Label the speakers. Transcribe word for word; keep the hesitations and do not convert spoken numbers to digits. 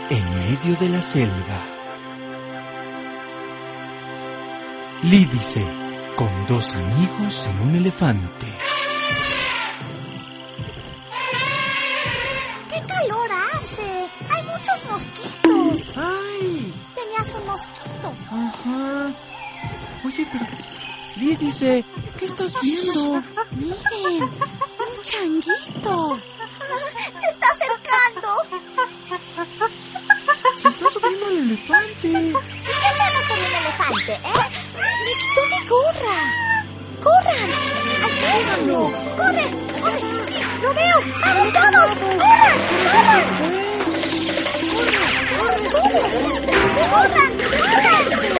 Speaker 1: en medio de la selva. Lídice, con dos amigos en un elefante.
Speaker 2: ¡Qué calor hace! ¡Hay muchos mosquitos!
Speaker 3: ¡Ay!
Speaker 2: Tenías un mosquito.
Speaker 3: Ajá. Oye, pero... Lídice, ¿qué estás viendo?
Speaker 2: Miren, un changuito. Se está acercando.
Speaker 3: Se está subiendo al elefante.
Speaker 2: ¿Y qué hacemos con el elefante, eh? Me quitó mi gorra. ¡Corran! ¡Alcánzalo! ¡Corre! ¡Corre! ¡Sí, lo veo! ¡Vamos todos! ¡Corran! ¡Corran! ¡Corran! ¡Corran! ¡Corran! ¡Corran!